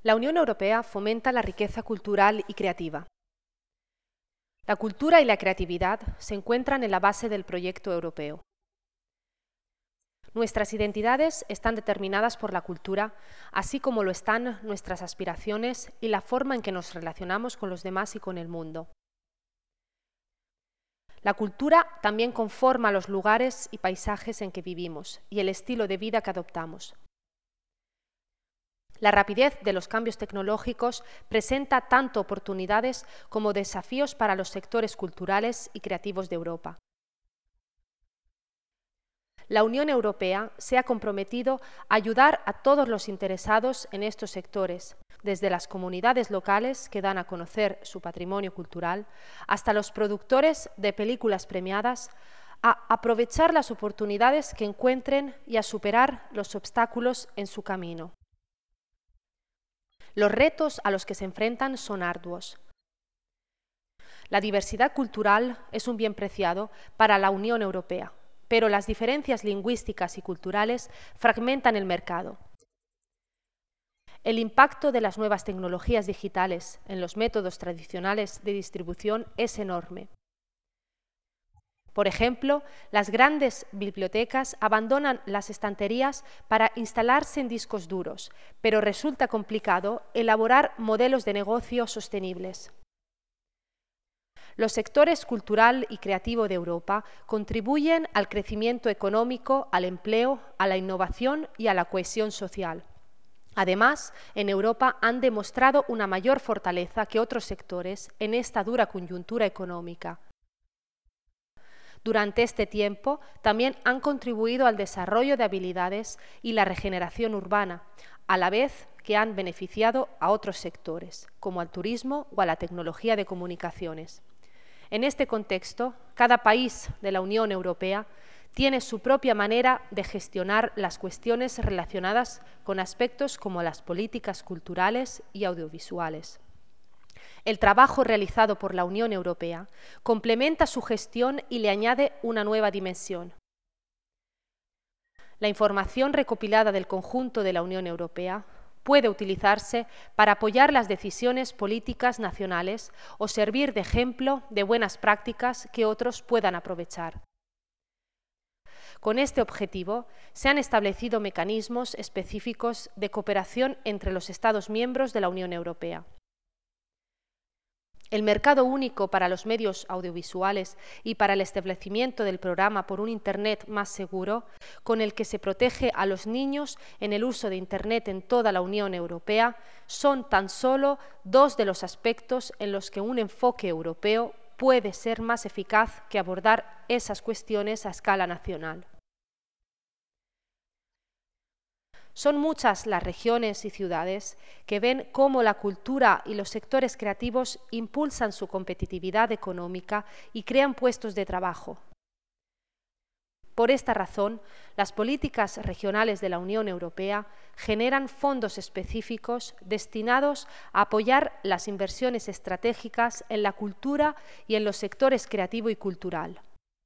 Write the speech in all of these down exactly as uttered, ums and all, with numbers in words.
La Unión Europea fomenta la riqueza cultural y creativa. La cultura y la creatividad se encuentran en la base del proyecto europeo. Nuestras identidades están determinadas por la cultura, así como lo están nuestras aspiraciones y la forma en que nos relacionamos con los demás y con el mundo. La cultura también conforma los lugares y paisajes en que vivimos y el estilo de vida que adoptamos. La rapidez de los cambios tecnológicos presenta tanto oportunidades como desafíos para los sectores culturales y creativos de Europa. La Unión Europea se ha comprometido a ayudar a todos los interesados en estos sectores, desde las comunidades locales que dan a conocer su patrimonio cultural hasta los productores de películas premiadas, a aprovechar las oportunidades que encuentren y a superar los obstáculos en su camino. Los retos a los que se enfrentan son arduos. La diversidad cultural es un bien preciado para la Unión Europea, pero las diferencias lingüísticas y culturales fragmentan el mercado. El impacto de las nuevas tecnologías digitales en los métodos tradicionales de distribución es enorme. Por ejemplo, las grandes bibliotecas abandonan las estanterías para instalarse en discos duros, pero resulta complicado elaborar modelos de negocio sostenibles. Los sectores cultural y creativo de Europa contribuyen al crecimiento económico, al empleo, a la innovación y a la cohesión social. Además, en Europa han demostrado una mayor fortaleza que otros sectores en esta dura coyuntura económica. Durante este tiempo, también han contribuido al desarrollo de habilidades y la regeneración urbana, a la vez que han beneficiado a otros sectores, como al turismo o a la tecnología de comunicaciones. En este contexto, cada país de la Unión Europea tiene su propia manera de gestionar las cuestiones relacionadas con aspectos como las políticas culturales y audiovisuales. El trabajo realizado por la Unión Europea complementa su gestión y le añade una nueva dimensión. La información recopilada del conjunto de la Unión Europea puede utilizarse para apoyar las decisiones políticas nacionales o servir de ejemplo de buenas prácticas que otros puedan aprovechar. Con este objetivo, se han establecido mecanismos específicos de cooperación entre los Estados miembros de la Unión Europea. El mercado único para los medios audiovisuales y para el establecimiento del programa por un Internet más seguro, con el que se protege a los niños en el uso de Internet en toda la Unión Europea, son tan solo dos de los aspectos en los que un enfoque europeo puede ser más eficaz que abordar esas cuestiones a escala nacional. Son muchas las regiones y ciudades que ven cómo la cultura y los sectores creativos impulsan su competitividad económica y crean puestos de trabajo. Por esta razón, las políticas regionales de la Unión Europea generan fondos específicos destinados a apoyar las inversiones estratégicas en la cultura y en los sectores creativo y cultural.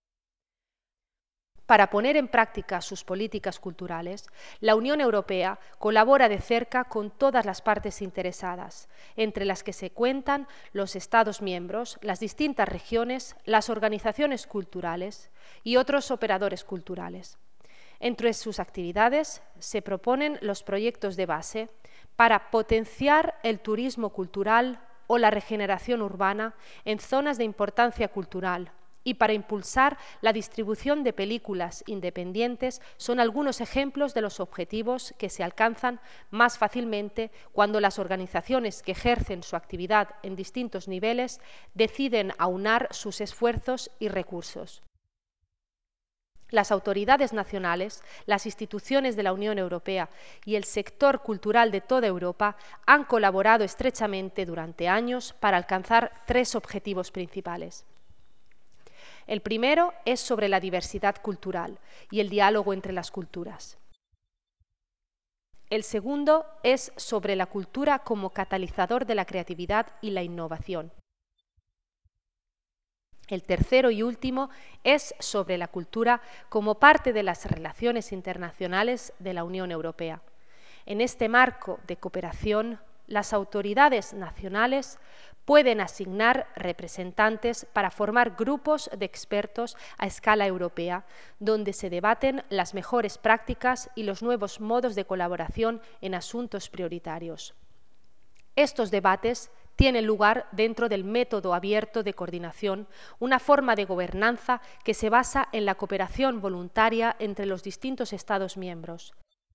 Para poner en práctica sus políticas culturales, la Unión Europea colabora de cerca con todas las partes interesadas, entre las que se cuentan los Estados miembros, las distintas regiones, las organizaciones culturales y otros operadores culturales. Entre sus actividades se proponen los proyectos de base para potenciar el turismo cultural o la regeneración urbana en zonas de importancia cultural, y para impulsar la distribución de películas independientes son algunos ejemplos de los objetivos que se alcanzan más fácilmente cuando las organizaciones que ejercen su actividad en distintos niveles deciden aunar sus esfuerzos y recursos. Las autoridades nacionales, las instituciones de la Unión Europea y el sector cultural de toda Europa han colaborado estrechamente durante años para alcanzar tres objetivos principales. El primero es sobre la diversidad cultural y el diálogo entre las culturas. El segundo es sobre la cultura como catalizador de la creatividad y la innovación. El tercero y último es sobre la cultura como parte de las relaciones internacionales de la Unión Europea. En este marco de cooperación, las autoridades nacionales pueden asignar representantes para formar grupos de expertos a escala europea, donde se debaten las mejores prácticas y los nuevos modos de colaboración en asuntos prioritarios. Estos debates tienen lugar dentro del método abierto de coordinación, una forma de gobernanza que se basa en la cooperación voluntaria entre los distintos Estados miembros.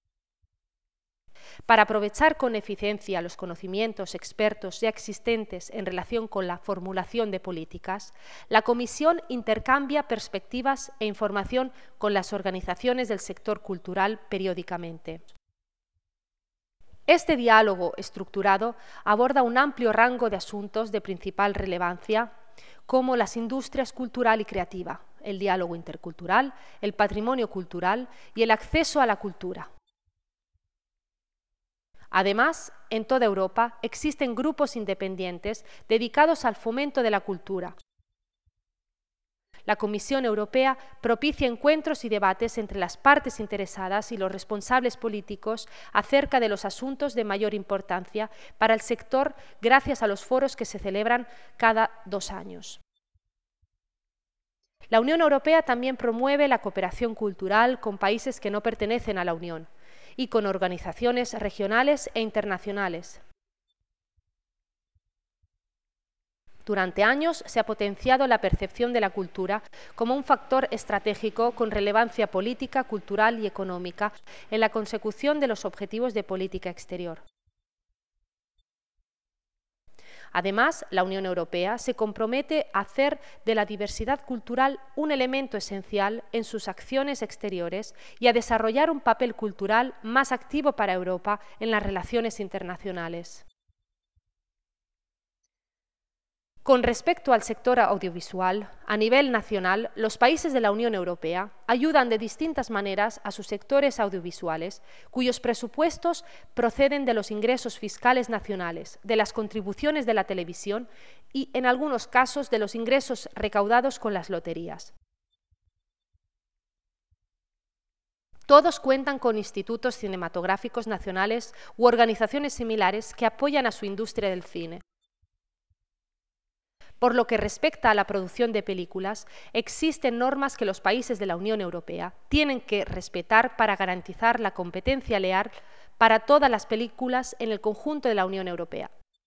Para aprovechar con eficiencia los conocimientos expertos ya existentes en relación con la formulación de políticas, la Comisión intercambia perspectivas e información con las organizaciones del sector cultural periódicamente. Este diálogo estructurado aborda un amplio rango de asuntos de principal relevancia, como las industrias cultural y creativa, el diálogo intercultural, el patrimonio cultural y el acceso a la cultura. Además, en toda Europa existen grupos independientes dedicados al fomento de la cultura. La Comisión Europea propicia encuentros y debates entre las partes interesadas y los responsables políticos acerca de los asuntos de mayor importancia para el sector gracias a los foros que se celebran cada dos años. La Unión Europea también promueve la cooperación cultural con países que no pertenecen a la Unión y con organizaciones regionales e internacionales. Durante años se ha potenciado la percepción de la cultura como un factor estratégico con relevancia política, cultural y económica en la consecución de los objetivos de política exterior. Además, la Unión Europea se compromete a hacer de la diversidad cultural un elemento esencial en sus acciones exteriores y a desarrollar un papel cultural más activo para Europa en las relaciones internacionales. Con respecto al sector audiovisual, a nivel nacional, los países de la Unión Europea ayudan de distintas maneras a sus sectores audiovisuales, cuyos presupuestos proceden de los ingresos fiscales nacionales, de las contribuciones de la televisión y, en algunos casos, de los ingresos recaudados con las loterías. Todos cuentan con institutos cinematográficos nacionales u organizaciones similares que apoyan a su industria del cine. Por lo que respecta a la producción de películas, existen normas que los países de la Unión Europea tienen que respetar para garantizar la competencia leal para todas las películas en el conjunto de la Unión Europea.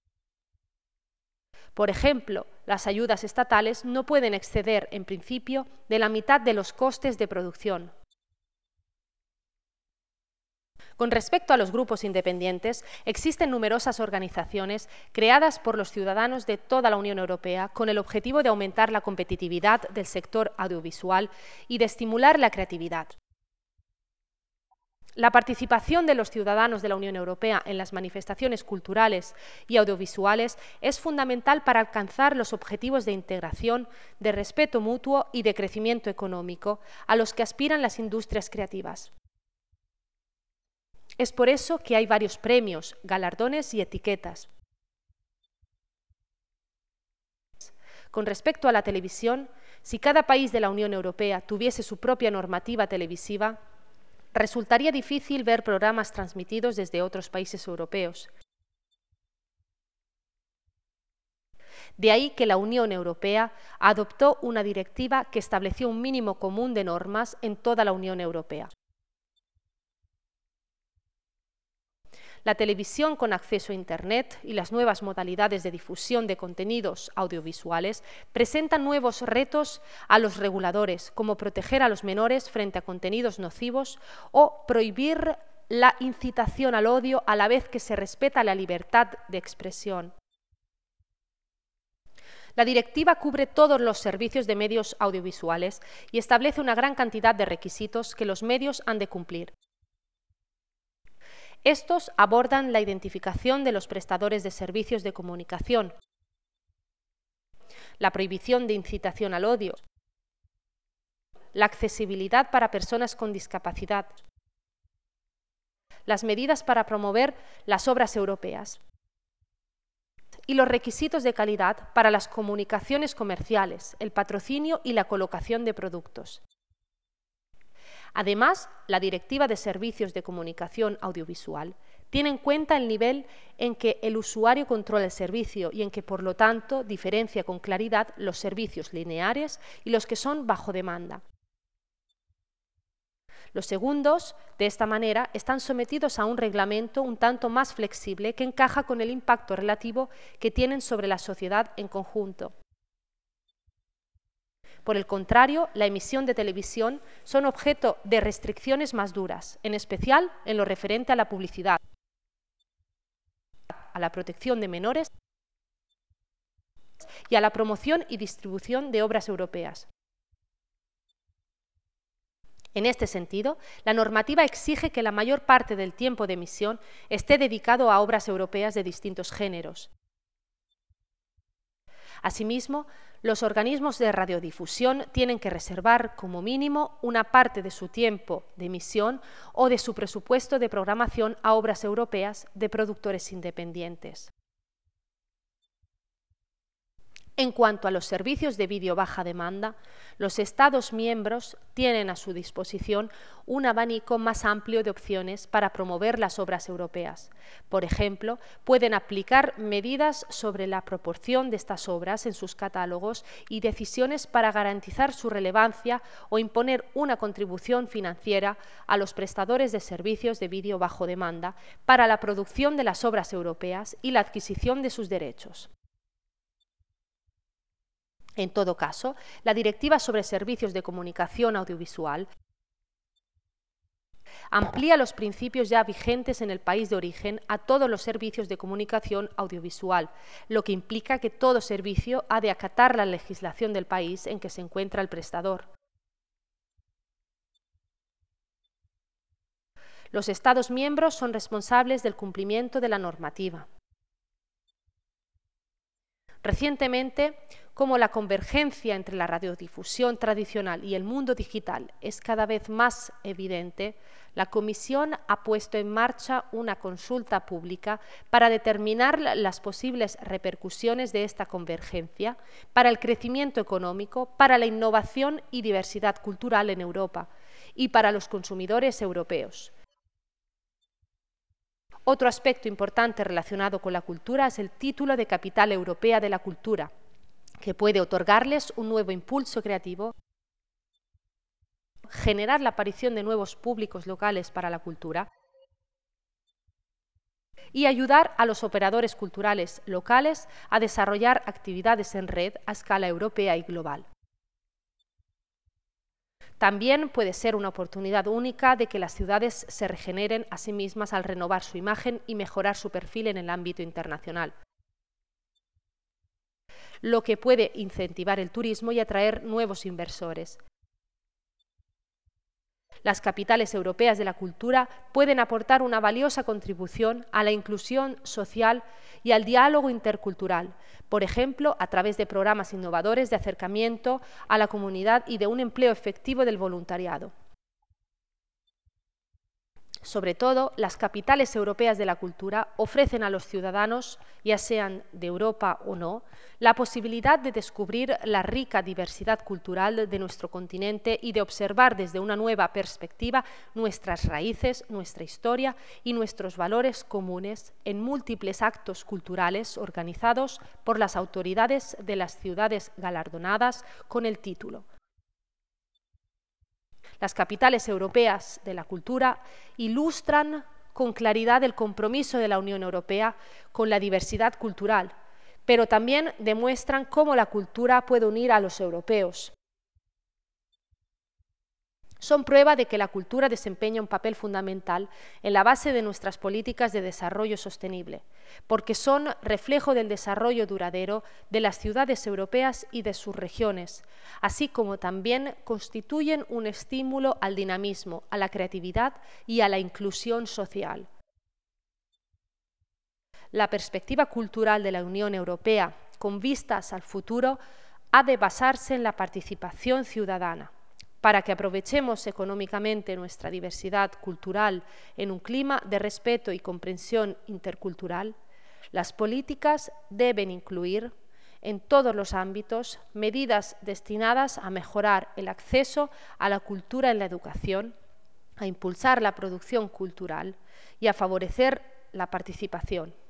Por ejemplo, las ayudas estatales no pueden exceder, en principio, de la mitad de los costes de producción. Con respecto a los grupos independientes, existen numerosas organizaciones creadas por los ciudadanos de toda la Unión Europea con el objetivo de aumentar la competitividad del sector audiovisual y de estimular la creatividad. La participación de los ciudadanos de la Unión Europea en las manifestaciones culturales y audiovisuales es fundamental para alcanzar los objetivos de integración, de respeto mutuo y de crecimiento económico a los que aspiran las industrias creativas. Es por eso que hay varios premios, galardones y etiquetas. Con respecto a la televisión, si cada país de la Unión Europea tuviese su propia normativa televisiva, resultaría difícil ver programas transmitidos desde otros países europeos. De ahí que la Unión Europea adoptó una directiva que estableció un mínimo común de normas en toda la Unión Europea. La televisión con acceso a Internet y las nuevas modalidades de difusión de contenidos audiovisuales presentan nuevos retos a los reguladores, como proteger a los menores frente a contenidos nocivos o prohibir la incitación al odio a la vez que se respeta la libertad de expresión. La directiva cubre todos los servicios de medios audiovisuales y establece una gran cantidad de requisitos que los medios han de cumplir. Estos abordan la identificación de los prestadores de servicios de comunicación, la prohibición de incitación al odio, la accesibilidad para personas con discapacidad, las medidas para promover las obras europeas y los requisitos de calidad para las comunicaciones comerciales, el patrocinio y la colocación de productos. Además, la Directiva de Servicios de Comunicación Audiovisual tiene en cuenta el nivel en que el usuario controla el servicio y en que, por lo tanto, diferencia con claridad los servicios lineares y los que son bajo demanda. Los segundos, de esta manera, están sometidos a un reglamento un tanto más flexible que encaja con el impacto relativo que tienen sobre la sociedad en conjunto. Por el contrario, la emisión de televisión son objeto de restricciones más duras, en especial en lo referente a la publicidad, a la protección de menores y a la promoción y distribución de obras europeas. En este sentido, la normativa exige que la mayor parte del tiempo de emisión esté dedicado a obras europeas de distintos géneros. Asimismo, los organismos de radiodifusión tienen que reservar como mínimo una parte de su tiempo de emisión o de su presupuesto de programación a obras europeas de productores independientes. En cuanto a los servicios de vídeo baja demanda, los Estados miembros tienen a su disposición un abanico más amplio de opciones para promover las obras europeas. Por ejemplo, pueden aplicar medidas sobre la proporción de estas obras en sus catálogos y decisiones para garantizar su relevancia o imponer una contribución financiera a los prestadores de servicios de vídeo bajo demanda para la producción de las obras europeas y la adquisición de sus derechos. En todo caso, la Directiva sobre Servicios de Comunicación Audiovisual amplía los principios ya vigentes en el país de origen a todos los servicios de comunicación audiovisual, lo que implica que todo servicio ha de acatar la legislación del país en que se encuentra el prestador. Los Estados miembros son responsables del cumplimiento de la normativa. Recientemente, como la convergencia entre la radiodifusión tradicional y el mundo digital es cada vez más evidente, la Comisión ha puesto en marcha una consulta pública para determinar las posibles repercusiones de esta convergencia para el crecimiento económico, para la innovación y diversidad cultural en Europa y para los consumidores europeos. Otro aspecto importante relacionado con la cultura es el título de Capital Europea de la Cultura, que puede otorgarles un nuevo impulso creativo, generar la aparición de nuevos públicos locales para la cultura y ayudar a los operadores culturales locales a desarrollar actividades en red a escala europea y global. También puede ser una oportunidad única de que las ciudades se regeneren a sí mismas al renovar su imagen y mejorar su perfil en el ámbito internacional, lo que puede incentivar el turismo y atraer nuevos inversores. Las capitales europeas de la cultura pueden aportar una valiosa contribución a la inclusión social y al diálogo intercultural, por ejemplo, a través de programas innovadores de acercamiento a la comunidad y de un empleo efectivo del voluntariado. Sobre todo, las capitales europeas de la cultura ofrecen a los ciudadanos, ya sean de Europa o no, la posibilidad de descubrir la rica diversidad cultural de nuestro continente y de observar desde una nueva perspectiva nuestras raíces, nuestra historia y nuestros valores comunes en múltiples actos culturales organizados por las autoridades de las ciudades galardonadas con el título. Las capitales europeas de la cultura ilustran con claridad el compromiso de la Unión Europea con la diversidad cultural, pero también demuestran cómo la cultura puede unir a los europeos. Son prueba de que la cultura desempeña un papel fundamental en la base de nuestras políticas de desarrollo sostenible, porque son reflejo del desarrollo duradero de las ciudades europeas y de sus regiones, así como también constituyen un estímulo al dinamismo, a la creatividad y a la inclusión social. La perspectiva cultural de la Unión Europea, con vistas al futuro, ha de basarse en la participación ciudadana. Para que aprovechemos económicamente nuestra diversidad cultural en un clima de respeto y comprensión intercultural, las políticas deben incluir en todos los ámbitos medidas destinadas a mejorar el acceso a la cultura en la educación, a impulsar la producción cultural y a favorecer la participación.